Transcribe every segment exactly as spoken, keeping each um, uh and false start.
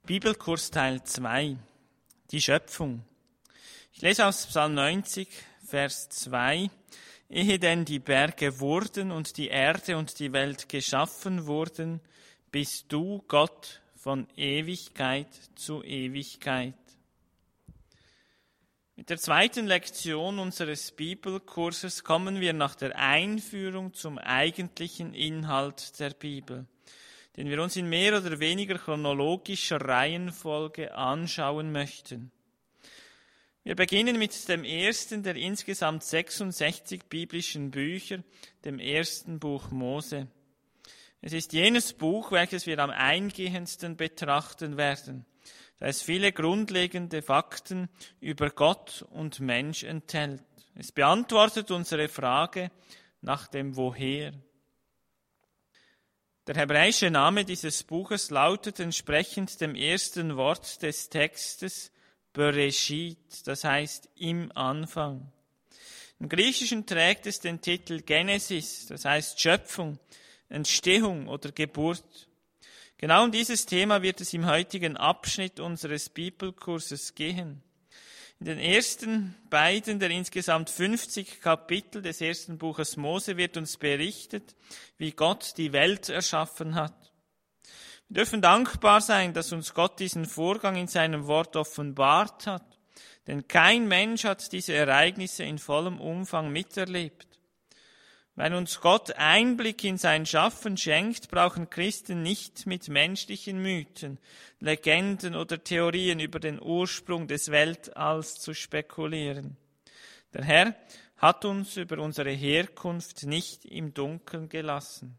Bibelkurs Teil zwei, die Schöpfung. Ich lese aus Psalm neunzig, Vers zwei. Ehe denn die Berge wurden und die Erde und die Welt geschaffen wurden, bist du Gott von Ewigkeit zu Ewigkeit. Mit der zweiten Lektion unseres Bibelkurses kommen wir nach der Einführung zum eigentlichen Inhalt der Bibel, den wir uns in mehr oder weniger chronologischer Reihenfolge anschauen möchten. Wir beginnen mit dem ersten der insgesamt sechsundsechzig biblischen Bücher, dem ersten Buch Mose. Es ist jenes Buch, welches wir am eingehendsten betrachten werden, da es viele grundlegende Fakten über Gott und Mensch enthält. Es beantwortet unsere Frage nach dem Woher. Der hebräische Name dieses Buches lautet entsprechend dem ersten Wort des Textes Bereshit, das heißt im Anfang. Im Griechischen trägt es den Titel Genesis, das heißt Schöpfung, Entstehung oder Geburt. Genau um dieses Thema wird es im heutigen Abschnitt unseres Bibelkurses gehen. In den ersten beiden der insgesamt fünfzig Kapitel des ersten Buches Mose wird uns berichtet, wie Gott die Welt erschaffen hat. Wir dürfen dankbar sein, dass uns Gott diesen Vorgang in seinem Wort offenbart hat, denn kein Mensch hat diese Ereignisse in vollem Umfang miterlebt. Wenn uns Gott Einblick in sein Schaffen schenkt, brauchen Christen nicht mit menschlichen Mythen, Legenden oder Theorien über den Ursprung des Weltalls zu spekulieren. Der Herr hat uns über unsere Herkunft nicht im Dunkeln gelassen.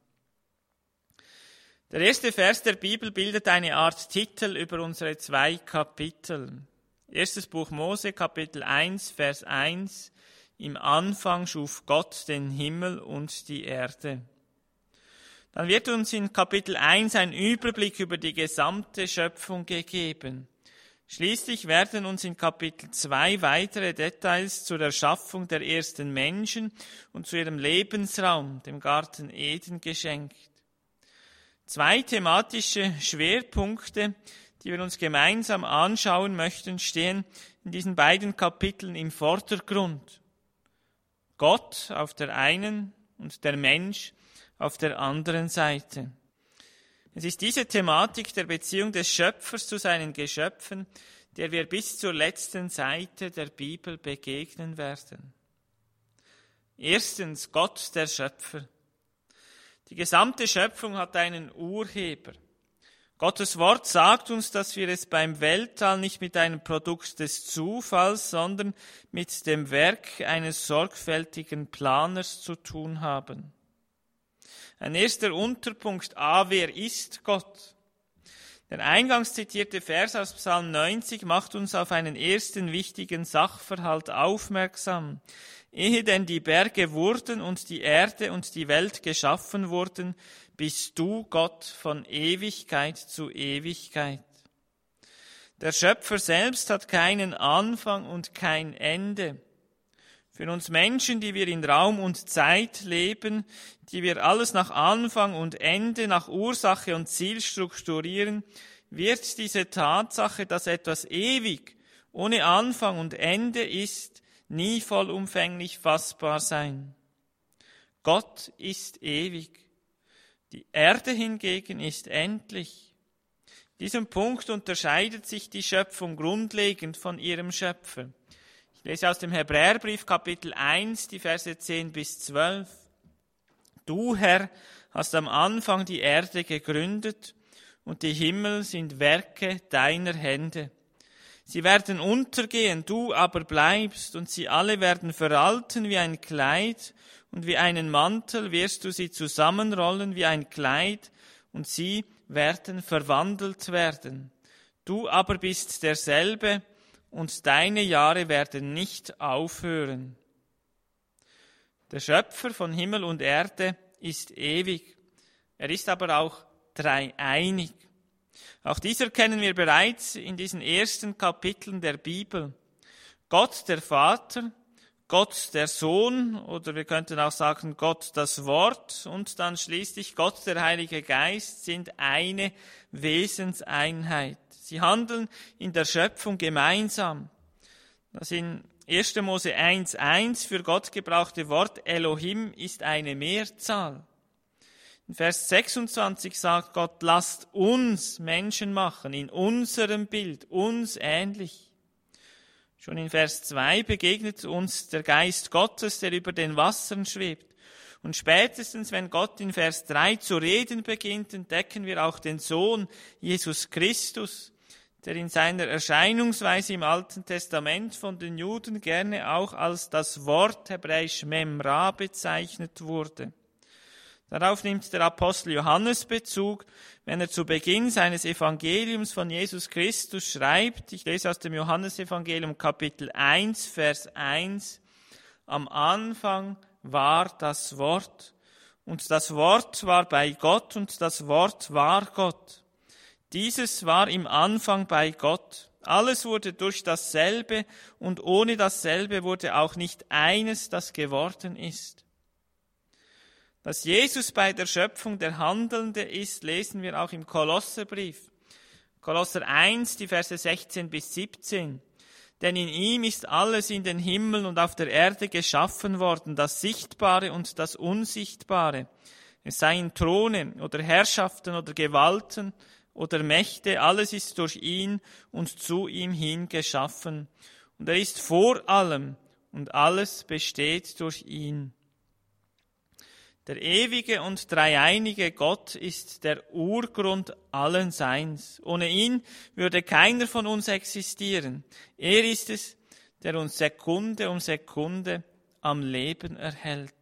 Der erste Vers der Bibel bildet eine Art Titel über unsere zwei Kapitel. Erstes Buch Mose, Kapitel eins, Vers eins. Im Anfang schuf Gott den Himmel und die Erde. Dann wird uns in Kapitel eins ein Überblick über die gesamte Schöpfung gegeben. Schließlich werden uns in Kapitel zwei weitere Details zur Erschaffung der ersten Menschen und zu ihrem Lebensraum, dem Garten Eden, geschenkt. Zwei thematische Schwerpunkte, die wir uns gemeinsam anschauen möchten, stehen in diesen beiden Kapiteln im Vordergrund. Gott auf der einen und der Mensch auf der anderen Seite. Es ist diese Thematik der Beziehung des Schöpfers zu seinen Geschöpfen, der wir bis zur letzten Seite der Bibel begegnen werden. Erstens Gott, der Schöpfer. Die gesamte Schöpfung hat einen Urheber. Gottes Wort sagt uns, dass wir es beim Weltall nicht mit einem Produkt des Zufalls, sondern mit dem Werk eines sorgfältigen Planers zu tun haben. Ein erster Unterpunkt A, wer ist Gott? Der eingangs zitierte Vers aus Psalm neunzig macht uns auf einen ersten wichtigen Sachverhalt aufmerksam. Ehe denn die Berge wurden und die Erde und die Welt geschaffen wurden, bist du Gott von Ewigkeit zu Ewigkeit. Der Schöpfer selbst hat keinen Anfang und kein Ende. Für uns Menschen, die wir in Raum und Zeit leben, die wir alles nach Anfang und Ende, nach Ursache und Ziel strukturieren, wird diese Tatsache, dass etwas ewig, ohne Anfang und Ende ist, nie vollumfänglich fassbar sein. Gott ist ewig. Die Erde hingegen ist endlich. In diesem Punkt unterscheidet sich die Schöpfung grundlegend von ihrem Schöpfer. Ich lese aus dem Hebräerbrief Kapitel eins, die Verse zehn bis zwölf. Du, Herr, hast am Anfang die Erde gegründet und die Himmel sind Werke deiner Hände. Sie werden untergehen, du aber bleibst, und sie alle werden veralten wie ein Kleid, und wie einen Mantel wirst du sie zusammenrollen wie ein Kleid, und sie werden verwandelt werden. Du aber bist derselbe, und deine Jahre werden nicht aufhören. Der Schöpfer von Himmel und Erde ist ewig. Er ist aber auch dreieinig. Auch dies erkennen wir bereits in diesen ersten Kapiteln der Bibel. Gott der Vater, Gott der Sohn, oder wir könnten auch sagen Gott das Wort, und dann schließlich Gott der Heilige Geist sind eine Wesenseinheit. Sie Sie handeln in der Schöpfung gemeinsam. Das in erster Mose eins eins für Gott gebrauchte Wort Elohim ist eine Mehrzahl. In Vers sechsundzwanzig sagt Gott, lasst uns Menschen machen, in unserem Bild, uns ähnlich. Schon in Vers zwei begegnet uns der Geist Gottes, der über den Wassern schwebt. Und spätestens, wenn Gott in Vers drei zu reden beginnt, entdecken wir auch den Sohn Jesus Christus, der in seiner Erscheinungsweise im Alten Testament von den Juden gerne auch als das Wort hebräisch Memra bezeichnet wurde. Darauf nimmt der Apostel Johannes Bezug, wenn er zu Beginn seines Evangeliums von Jesus Christus schreibt, ich lese aus dem Johannesevangelium Kapitel eins, Vers eins, am Anfang war das Wort, und das Wort war bei Gott, und das Wort war Gott. Dieses war im Anfang bei Gott. Alles wurde durch dasselbe, und ohne dasselbe wurde auch nicht eines, das geworden ist. Dass Jesus bei der Schöpfung der Handelnde ist, lesen wir auch im Kolosserbrief. Kolosser eins, die Verse sechzehn bis siebzehn. Denn in ihm ist alles in den Himmeln und auf der Erde geschaffen worden, das Sichtbare und das Unsichtbare. Es seien Throne oder Herrschaften oder Gewalten oder Mächte, alles ist durch ihn und zu ihm hin geschaffen. Und er ist vor allem und alles besteht durch ihn. Der ewige und dreieinige Gott ist der Urgrund allen Seins. Ohne ihn würde keiner von uns existieren. Er ist es, der uns Sekunde um Sekunde am Leben erhält.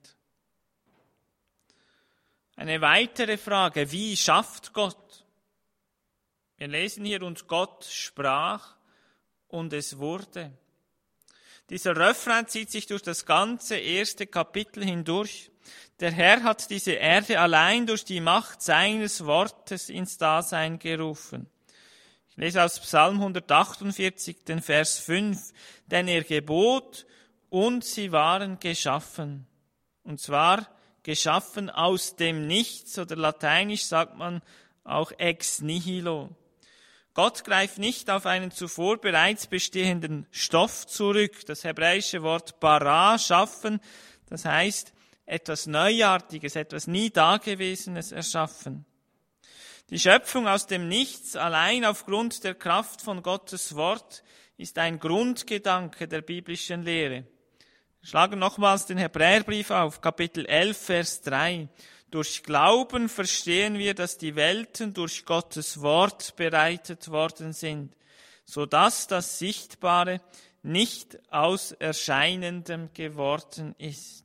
Eine weitere Frage, wie schafft Gott? Wir lesen hier, und Gott sprach und es wurde. Dieser Refrain zieht sich durch das ganze erste Kapitel hindurch. Der Herr hat diese Erde allein durch die Macht seines Wortes ins Dasein gerufen. Ich lese aus Psalm hundertachtundvierzig, den Vers fünf. Denn er gebot und sie waren geschaffen. Und zwar geschaffen aus dem Nichts, oder lateinisch sagt man auch ex nihilo. Gott greift nicht auf einen zuvor bereits bestehenden Stoff zurück. Das hebräische Wort bara, schaffen, das heißt etwas Neuartiges, etwas nie Dagewesenes erschaffen. Die Schöpfung aus dem Nichts, allein aufgrund der Kraft von Gottes Wort, ist ein Grundgedanke der biblischen Lehre. Wir schlagen nochmals den Hebräerbrief auf, Kapitel elf, Vers drei. Durch Glauben verstehen wir, dass die Welten durch Gottes Wort bereitet worden sind, so dass das Sichtbare nicht aus Erscheinendem geworden ist.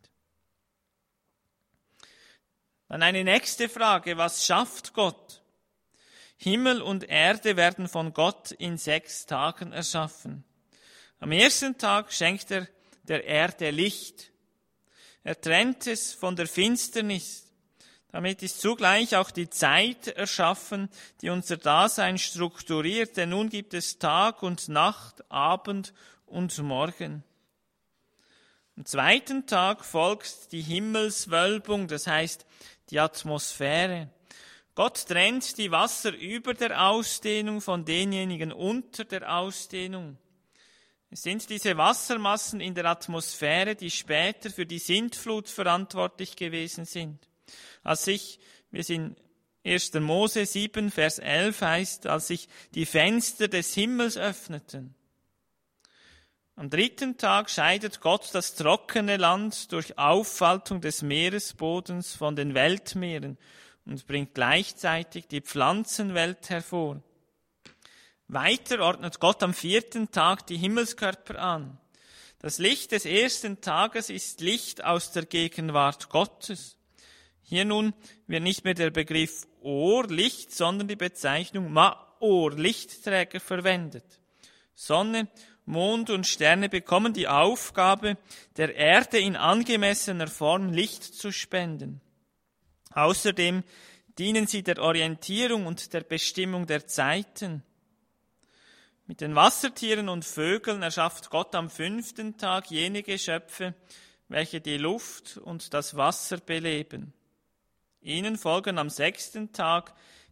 Dann eine nächste Frage, was schafft Gott? Himmel und Erde werden von Gott in sechs Tagen erschaffen. Am ersten Tag schenkt er der Erde Licht. Er trennt es von der Finsternis. Damit ist zugleich auch die Zeit erschaffen, die unser Dasein strukturiert, denn nun gibt es Tag und Nacht, Abend und Morgen. Am zweiten Tag folgt die Himmelswölbung, das heißt die Atmosphäre. Gott trennt die Wasser über der Ausdehnung von denjenigen unter der Ausdehnung. Es sind diese Wassermassen in der Atmosphäre, die später für die Sintflut verantwortlich gewesen sind. Als sich, wie es in erster Mose sieben, Vers elf heißt, als sich die Fenster des Himmels öffneten. Am dritten Tag scheidet Gott das trockene Land durch Auffaltung des Meeresbodens von den Weltmeeren und bringt gleichzeitig die Pflanzenwelt hervor. Weiter ordnet Gott am vierten Tag die Himmelskörper an. Das Licht des ersten Tages ist Licht aus der Gegenwart Gottes. Hier nun wird nicht mehr der Begriff Ohr, Licht, sondern die Bezeichnung Ma'or, Lichtträger, verwendet. Sonne, Mond und Sterne bekommen die Aufgabe, der Erde in angemessener Form Licht zu spenden. Außerdem dienen sie der Orientierung und der Bestimmung der Zeiten. Mit den Wassertieren und Vögeln erschafft Gott am fünften Tag jene Geschöpfe, welche die Luft und das Wasser beleben. Ihnen folgen am sechsten Tag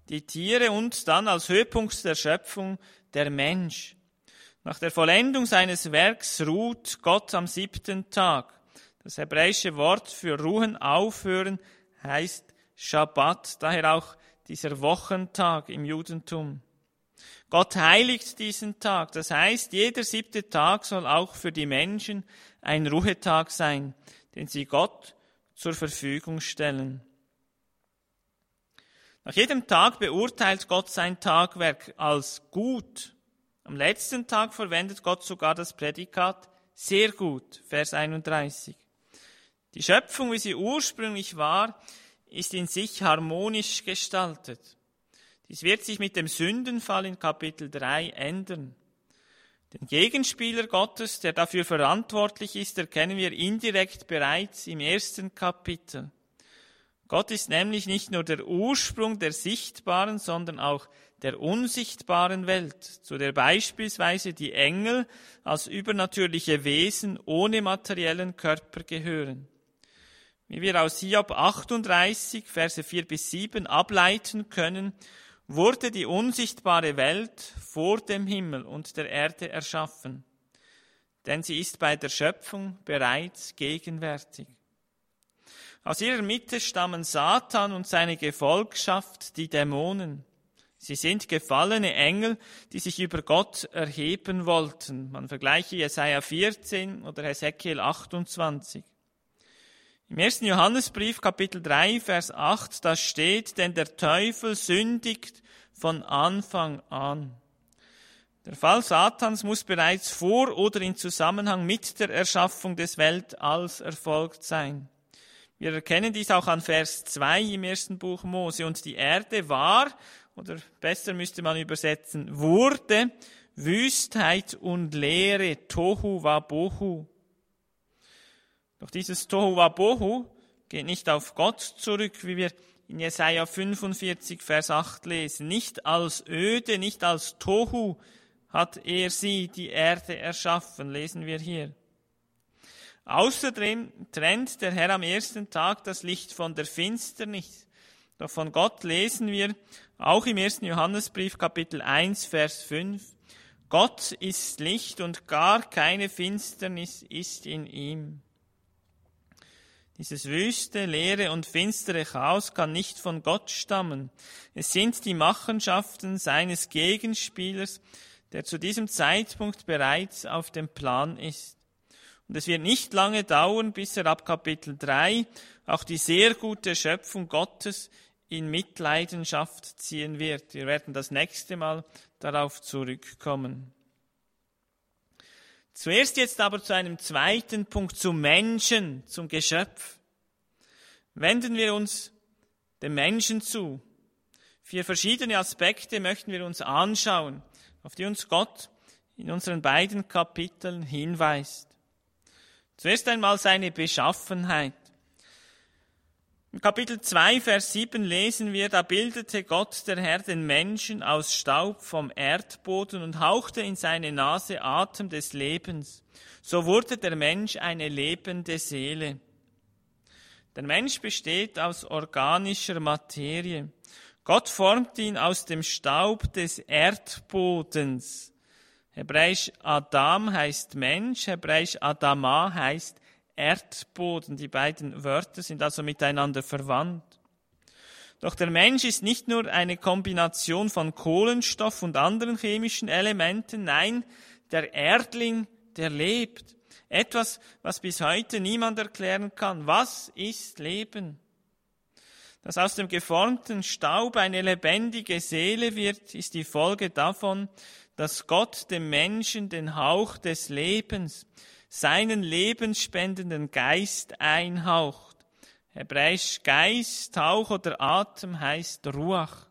die Tiere und dann als Höhepunkt der Schöpfung der Mensch. Nach der Vollendung seines Werks ruht Gott am siebten Tag. Das hebräische Wort für ruhen, aufhören, heißt Schabbat, daher auch dieser Wochentag im Judentum. Gott heiligt diesen Tag, das heißt, jeder siebte Tag soll auch für die Menschen ein Ruhetag sein, den sie Gott zur Verfügung stellen. Nach jedem Tag beurteilt Gott sein Tagwerk als gut. Am letzten Tag verwendet Gott sogar das Prädikat sehr gut, Vers einunddreißig. Die Schöpfung, wie sie ursprünglich war, ist in sich harmonisch gestaltet. Dies wird sich mit dem Sündenfall in Kapitel drei ändern. Den Gegenspieler Gottes, der dafür verantwortlich ist, erkennen wir indirekt bereits im ersten Kapitel. Gott ist nämlich nicht nur der Ursprung der sichtbaren, sondern auch der unsichtbaren Welt, zu der beispielsweise die Engel als übernatürliche Wesen ohne materiellen Körper gehören. Wie wir aus Hiob achtunddreißig, Verse vier bis sieben ableiten können, wurde die unsichtbare Welt vor dem Himmel und der Erde erschaffen, denn sie ist bei der Schöpfung bereits gegenwärtig. Aus ihrer Mitte stammen Satan und seine Gefolgschaft, die Dämonen. Sie sind gefallene Engel, die sich über Gott erheben wollten. Man vergleiche Jesaja vierzehn oder Hesekiel achtundzwanzig. Im ersten Johannesbrief, Kapitel drei, Vers acht, da steht, denn der Teufel sündigt von Anfang an. Der Fall Satans muss bereits vor oder in Zusammenhang mit der Erschaffung des Weltalls erfolgt sein. Wir erkennen dies auch an Vers zwei im ersten Buch Mose. Und die Erde war, oder besser müsste man übersetzen, wurde Wüstheit und Leere, Tohu Wabohu. Doch dieses Tohu Wabohu geht nicht auf Gott zurück, wie wir in Jesaja fünfundvierzig, Vers acht lesen. Nicht als Öde, nicht als Tohu hat er sie, die Erde, erschaffen, lesen wir hier. Außerdem trennt der Herr am ersten Tag das Licht von der Finsternis. Doch von Gott lesen wir auch im ersten Johannesbrief, Kapitel eins, Vers fünf. Gott ist Licht und gar keine Finsternis ist in ihm. Dieses wüste, leere und finstere Chaos kann nicht von Gott stammen. Es sind die Machenschaften seines Gegenspielers, der zu diesem Zeitpunkt bereits auf dem Plan ist. Und es wird nicht lange dauern, bis er ab Kapitel drei auch die sehr gute Schöpfung Gottes in Mitleidenschaft ziehen wird. Wir werden das nächste Mal darauf zurückkommen. Zuerst jetzt aber zu einem zweiten Punkt, zum Menschen, zum Geschöpf. Wenden wir uns dem Menschen zu. Vier verschiedene Aspekte möchten wir uns anschauen, auf die uns Gott in unseren beiden Kapiteln hinweist. Zuerst einmal seine Beschaffenheit. Im Kapitel zwei, Vers sieben lesen wir, da bildete Gott, der Herr, den Menschen aus Staub vom Erdboden und hauchte in seine Nase Atem des Lebens. So wurde der Mensch eine lebende Seele. Der Mensch besteht aus organischer Materie. Gott formt ihn aus dem Staub des Erdbodens. Hebräisch Adam heißt Mensch, hebräisch Adama heißt Erdboden. Die beiden Wörter sind also miteinander verwandt. Doch der Mensch ist nicht nur eine Kombination von Kohlenstoff und anderen chemischen Elementen. Nein, der Erdling, der lebt. Etwas, was bis heute niemand erklären kann. Was ist Leben? Dass aus dem geformten Staub eine lebendige Seele wird, ist die Folge davon, dass Gott dem Menschen den Hauch des Lebens, seinen lebensspendenden Geist einhaucht. Hebräisch Geist, Hauch oder Atem heißt Ruach.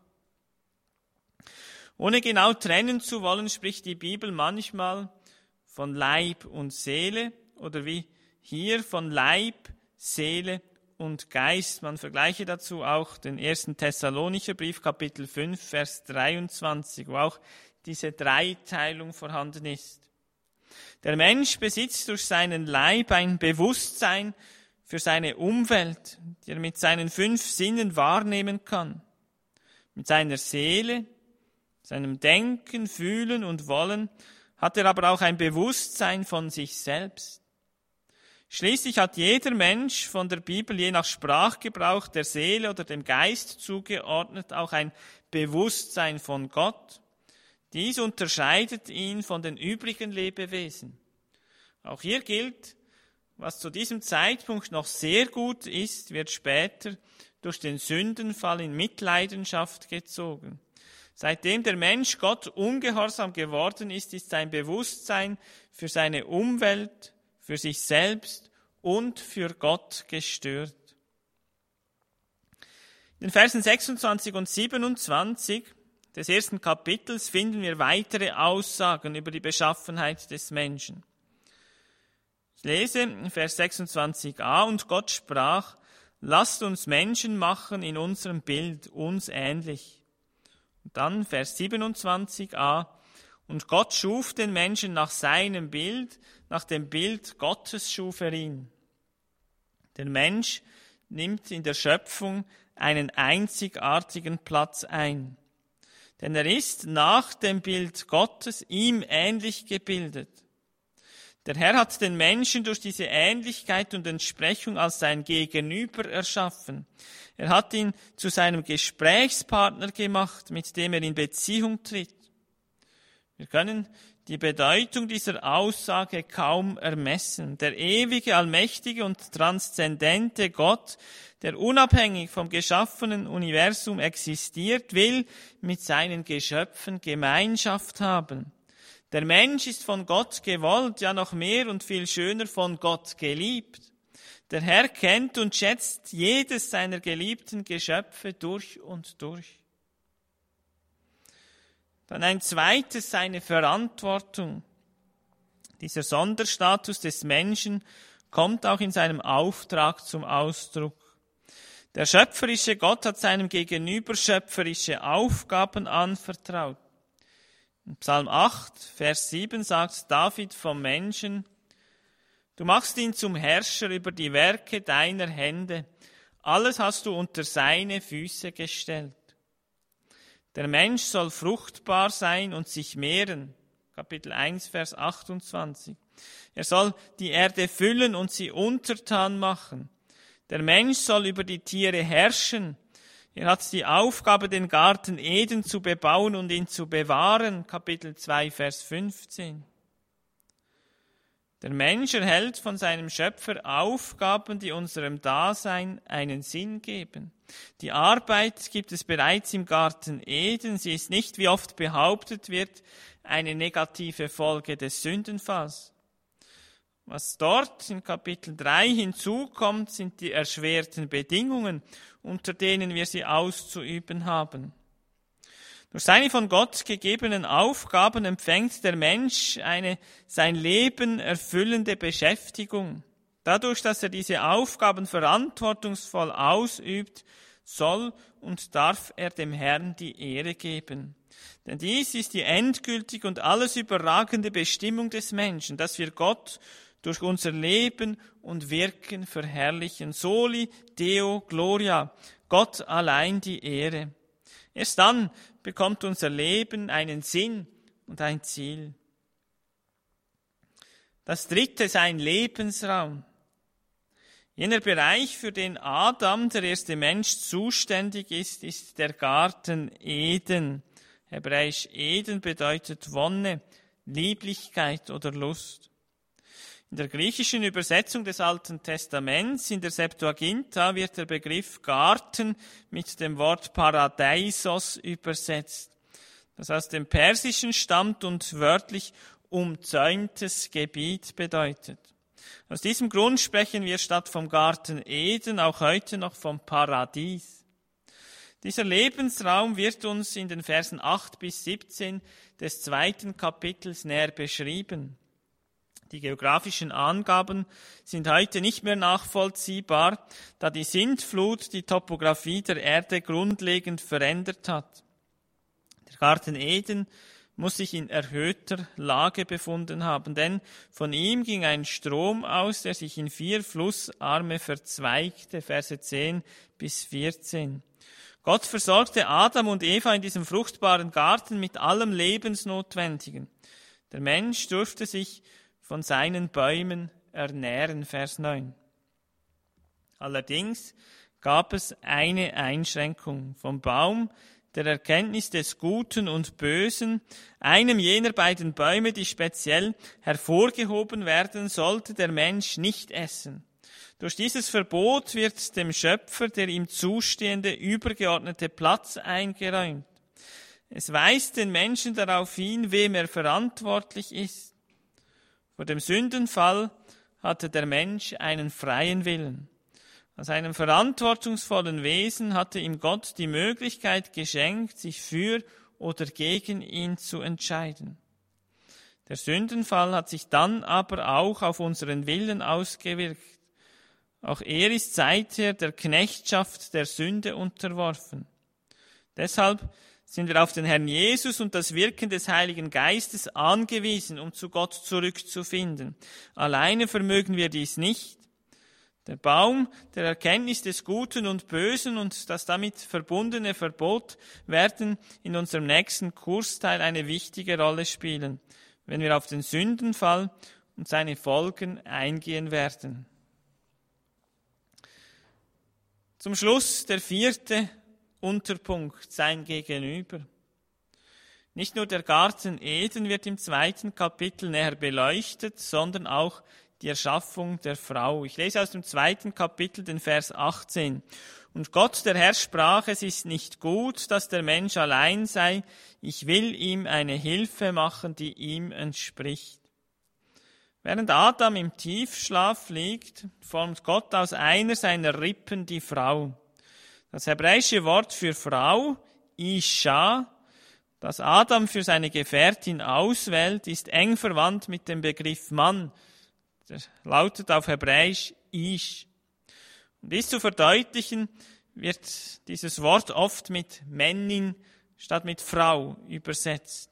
Ohne genau trennen zu wollen, spricht die Bibel manchmal von Leib und Seele oder wie hier von Leib, Seele und Geist. Man vergleiche dazu auch den ersten Thessalonicher Brief, Kapitel fünf, Vers dreiundzwanzig, wo auch diese Dreiteilung vorhanden ist. Der Mensch besitzt durch seinen Leib ein Bewusstsein für seine Umwelt, die er mit seinen fünf Sinnen wahrnehmen kann. Mit seiner Seele, seinem Denken, Fühlen und Wollen hat er aber auch ein Bewusstsein von sich selbst. Schließlich hat jeder Mensch von der Bibel je nach Sprachgebrauch der Seele oder dem Geist zugeordnet auch ein Bewusstsein von Gott. Dies unterscheidet ihn von den übrigen Lebewesen. Auch hier gilt, was zu diesem Zeitpunkt noch sehr gut ist, wird später durch den Sündenfall in Mitleidenschaft gezogen. Seitdem der Mensch Gott ungehorsam geworden ist, ist sein Bewusstsein für seine Umwelt, für sich selbst und für Gott gestört. In den Versen sechsundzwanzig und siebenundzwanzig des ersten Kapitels finden wir weitere Aussagen über die Beschaffenheit des Menschen. Ich lese in Vers sechsundzwanzig a, und Gott sprach, lasst uns Menschen machen in unserem Bild, uns ähnlich. Und dann Vers siebenundzwanzig a, und Gott schuf den Menschen nach seinem Bild, nach dem Bild Gottes schuf er ihn. Der Mensch nimmt in der Schöpfung einen einzigartigen Platz ein. Denn er ist nach dem Bild Gottes ihm ähnlich gebildet. Der Herr hat den Menschen durch diese Ähnlichkeit und Entsprechung als sein Gegenüber erschaffen. Er hat ihn zu seinem Gesprächspartner gemacht, mit dem er in Beziehung tritt. Wir können die Bedeutung dieser Aussage kaum ermessen. Der ewige, allmächtige und transzendente Gott, der unabhängig vom geschaffenen Universum existiert, will mit seinen Geschöpfen Gemeinschaft haben. Der Mensch ist von Gott gewollt, ja noch mehr und viel schöner von Gott geliebt. Der Herr kennt und schätzt jedes seiner geliebten Geschöpfe durch und durch. Dann ein zweites, seine Verantwortung. Dieser Sonderstatus des Menschen kommt auch in seinem Auftrag zum Ausdruck. Der schöpferische Gott hat seinem Gegenüber schöpferische Aufgaben anvertraut. In Psalm acht, Vers sieben sagt David vom Menschen, du machst ihn zum Herrscher über die Werke deiner Hände. Alles hast du unter seine Füße gestellt. Der Mensch soll fruchtbar sein und sich mehren. Kapitel eins, Vers achtundzwanzig. Er soll die Erde füllen und sie untertan machen. Der Mensch soll über die Tiere herrschen. Er hat die Aufgabe, den Garten Eden zu bebauen und ihn zu bewahren. Kapitel zwei, Vers fünfzehn. Der Mensch erhält von seinem Schöpfer Aufgaben, die unserem Dasein einen Sinn geben. Die Arbeit gibt es bereits im Garten Eden. Sie ist nicht, wie oft behauptet wird, eine negative Folge des Sündenfalls. Was dort in Kapitel drei hinzukommt, sind die erschwerten Bedingungen, unter denen wir sie auszuüben haben. Durch seine von Gott gegebenen Aufgaben empfängt der Mensch eine sein Leben erfüllende Beschäftigung. Dadurch, dass er diese Aufgaben verantwortungsvoll ausübt, soll und darf er dem Herrn die Ehre geben. Denn dies ist die endgültig und alles überragende Bestimmung des Menschen, dass wir Gott durch unser Leben und Wirken verherrlichen. Soli Deo Gloria, Gott allein die Ehre. Erst dann bekommt unser Leben einen Sinn und ein Ziel. Das dritte, sein Lebensraum. Jener Bereich, für den Adam, der erste Mensch, zuständig ist, ist der Garten Eden. Hebräisch Eden bedeutet Wonne, Lieblichkeit oder Lust. In der griechischen Übersetzung des Alten Testaments, in der Septuaginta, wird der Begriff Garten mit dem Wort Paradeisos übersetzt, das aus dem Persischen stammt und wörtlich umzäuntes Gebiet bedeutet. Aus diesem Grund sprechen wir statt vom Garten Eden auch heute noch vom Paradies. Dieser Lebensraum wird uns in den Versen acht bis siebzehn des zweiten Kapitels näher beschrieben. Die geografischen Angaben sind heute nicht mehr nachvollziehbar, da die Sintflut die Topographie der Erde grundlegend verändert hat. Der Garten Eden muss sich in erhöhter Lage befunden haben, denn von ihm ging ein Strom aus, der sich in vier Flussarme verzweigte, Verse zehn bis vierzehn. Gott versorgte Adam und Eva in diesem fruchtbaren Garten mit allem Lebensnotwendigen. Der Mensch durfte sich von seinen Bäumen ernähren, Vers neun. Allerdings gab es eine Einschränkung. Vom Baum der Erkenntnis des Guten und Bösen, einem jener beiden Bäume, die speziell hervorgehoben werden, sollte der Mensch nicht essen. Durch dieses Verbot wird dem Schöpfer der ihm zustehende übergeordnete Platz eingeräumt. Es weist den Menschen darauf hin, wem er verantwortlich ist. Vor dem Sündenfall hatte der Mensch einen freien Willen. Als einem verantwortungsvollen Wesen hatte ihm Gott die Möglichkeit geschenkt, sich für oder gegen ihn zu entscheiden. Der Sündenfall hat sich dann aber auch auf unseren Willen ausgewirkt. Auch er ist seither der Knechtschaft der Sünde unterworfen. Deshalb sind wir auf den Herrn Jesus und das Wirken des Heiligen Geistes angewiesen, um zu Gott zurückzufinden. Alleine vermögen wir dies nicht. Der Baum der Erkenntnis des Guten und Bösen und das damit verbundene Verbot werden in unserem nächsten Kursteil eine wichtige Rolle spielen, wenn wir auf den Sündenfall und seine Folgen eingehen werden. Zum Schluss der vierte Unterpunkt, sein Gegenüber. Nicht nur der Garten Eden wird im zweiten Kapitel näher beleuchtet, sondern auch die Erschaffung der Frau. Ich lese aus dem zweiten Kapitel den Vers achtzehn. Und Gott, der Herr, sprach, es ist nicht gut, dass der Mensch allein sei. Ich will ihm eine Hilfe machen, die ihm entspricht. Während Adam im Tiefschlaf liegt, formt Gott aus einer seiner Rippen die Frau. Das hebräische Wort für Frau, Isha, das Adam für seine Gefährtin auswählt, ist eng verwandt mit dem Begriff Mann. Der lautet auf Hebräisch Ish. Um dies zu verdeutlichen, wird dieses Wort oft mit Männin statt mit Frau übersetzt.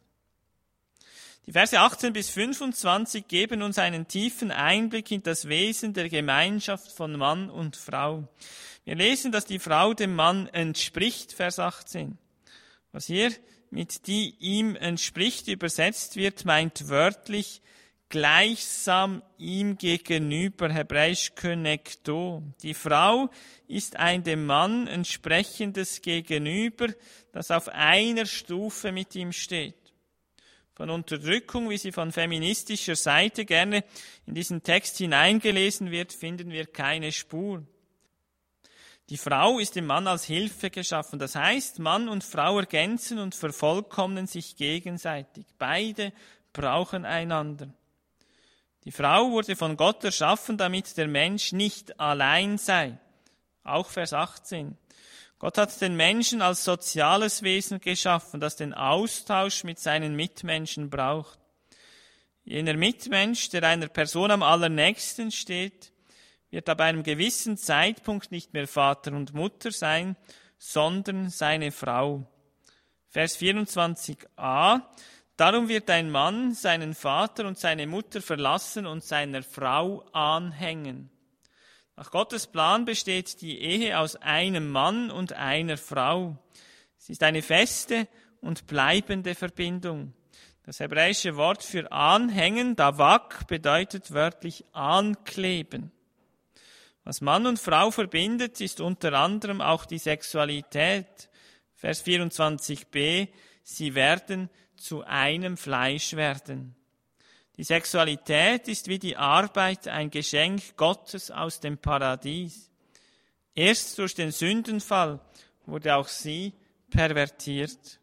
Die Verse achtzehn bis fünfundzwanzig geben uns einen tiefen Einblick in das Wesen der Gemeinschaft von Mann und Frau. Wir lesen, dass die Frau dem Mann entspricht, Vers achtzehn. Was hier mit die ihm entspricht übersetzt wird, meint wörtlich gleichsam ihm gegenüber, hebräisch könekto. Die Frau ist ein dem Mann entsprechendes Gegenüber, das auf einer Stufe mit ihm steht. Von Unterdrückung, wie sie von feministischer Seite gerne in diesen Text hineingelesen wird, finden wir keine Spur. Die Frau ist dem Mann als Hilfe geschaffen. Das heißt, Mann und Frau ergänzen und vervollkommnen sich gegenseitig. Beide brauchen einander. Die Frau wurde von Gott erschaffen, damit der Mensch nicht allein sei. Auch Vers achtzehn. Gott hat den Menschen als soziales Wesen geschaffen, das den Austausch mit seinen Mitmenschen braucht. Jener Mitmensch, der einer Person am allernächsten steht, wird ab einem gewissen Zeitpunkt nicht mehr Vater und Mutter sein, sondern seine Frau. Vers vierundzwanzig a. Darum wird ein Mann seinen Vater und seine Mutter verlassen und seiner Frau anhängen. Nach Gottes Plan besteht die Ehe aus einem Mann und einer Frau. Sie ist eine feste und bleibende Verbindung. Das hebräische Wort für anhängen, davak, bedeutet wörtlich ankleben. Was Mann und Frau verbindet, ist unter anderem auch die Sexualität. Vers vierundzwanzig b, sie werden zu einem Fleisch werden. Die Sexualität ist wie die Arbeit ein Geschenk Gottes aus dem Paradies. Erst durch den Sündenfall wurde auch sie pervertiert.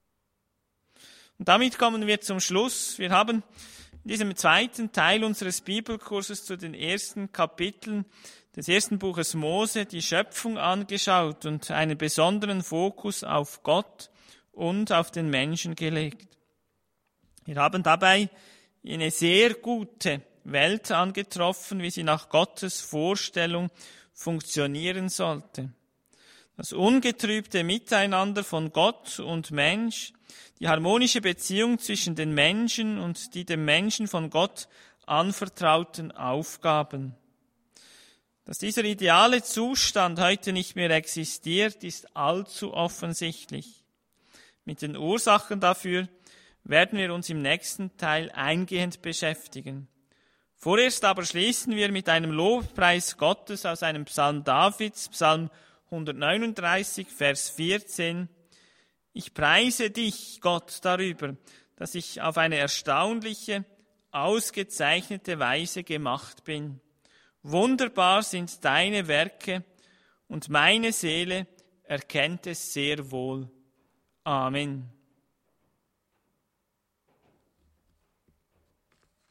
Und damit kommen wir zum Schluss. Wir haben in diesem zweiten Teil unseres Bibelkurses zu den ersten Kapiteln des ersten Buches Mose die Schöpfung angeschaut und einen besonderen Fokus auf Gott und auf den Menschen gelegt. Wir haben dabei eine sehr gute Welt angetroffen, wie sie nach Gottes Vorstellung funktionieren sollte. Das ungetrübte Miteinander von Gott und Mensch, die harmonische Beziehung zwischen den Menschen und die dem Menschen von Gott anvertrauten Aufgaben. Dass dieser ideale Zustand heute nicht mehr existiert, ist allzu offensichtlich. Mit den Ursachen dafür werden wir uns im nächsten Teil eingehend beschäftigen. Vorerst aber schließen wir mit einem Lobpreis Gottes aus einem Psalm Davids, Psalm hundertneununddreißig, Vers vierzehn. Ich preise dich, Gott, darüber, dass ich auf eine erstaunliche, ausgezeichnete Weise gemacht bin. Wunderbar sind deine Werke und meine Seele erkennt es sehr wohl. Amen.